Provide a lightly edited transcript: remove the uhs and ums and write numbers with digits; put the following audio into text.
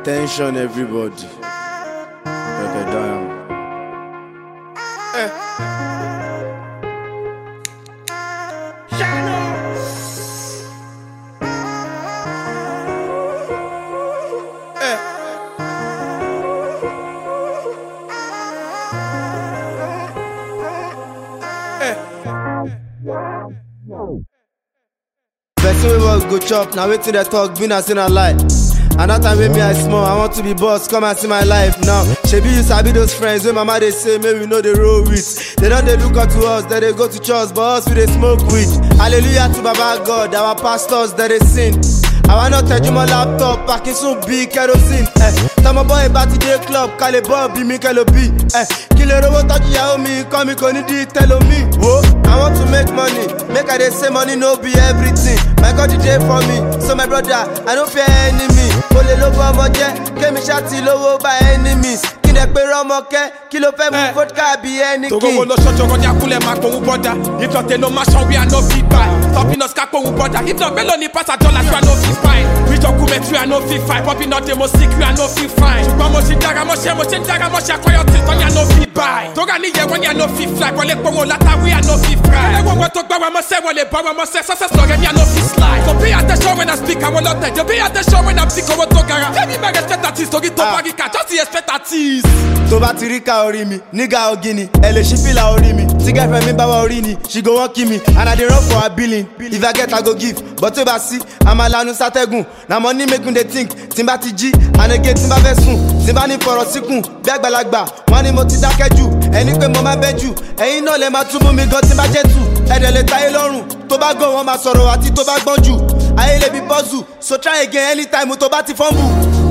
Attention everybody. Okay, damn. Person we was go chop, now waiting the talk, been as in a lie. And that time with me I small, I want to be boss, come and see my life now. Shebi you sabi those friends when mama they say, maybe we know they roll with. They don't they look up to us, then they go to church, but us we they smoke weed. Hallelujah to Baba God, our pastors that they sing. I wanna tell you my laptop, packing some big kerosene. Tell my boy about the club, call it Bob, be me, call it B. Kill a robot, touch you, me, come me, tell me. Whoa, I want to make money, make I they say money no be everything. My God DJ for me, so my brother, I don't fear enemy. Ole logo amoje, kemi shati lowo by enemies. Kine pe romoke, kilo fe mu vodka be any king. Togo no shot your gun kule mak for brother. If not no marshal we are no fit buy. Stopping us cap for brother. If not meloni pass a dollar we are no fit fine. We talk kume we are no fit fight. Popping not the most sick we are no fit fine. Chupa mo shindaga mo quiet it on ya no fit buy. Toga ni ye when ya no fit fly. Wale pongo lata we are no fit fry. Ewo wo talk bawa mo say wale bawa mo say success no get me no fit slide. So pay attention when I speak I will not tell you. Pay attention when I'm sick I will talk gara. Tell me my respectatives to get to bagika. Just the respectatives. To ba tirika ori mi, nigga ogini, ele she feel ori mi. Ti girlfriend mi bawa ori ni, she go wan kill me, and I dey run for her billing. If I get I go give, but to ba si, I'm a lanu sategun. Na money make me dey think, timba ti ji, and again timba vesun. Timba ni fọ̀rọ̀ síkùn, bí àgbàlagbà, wọ́n ní mo ti dákẹ́ jù, ẹni pé mo máa bẹ́ jù, ẹ̀yin náà lè máa túbú mi gan timba jẹ́ tù. Ẹ̀dẹ̀ lè táyé lọ́rùn, tó bá gọ̀ wọ́n máa sọ̀rọ̀ àti tó bá gbọ́n jù. Ayé lè bí bọ́ọ̀zù, so try again anytime tó bá ti fọ́nbù.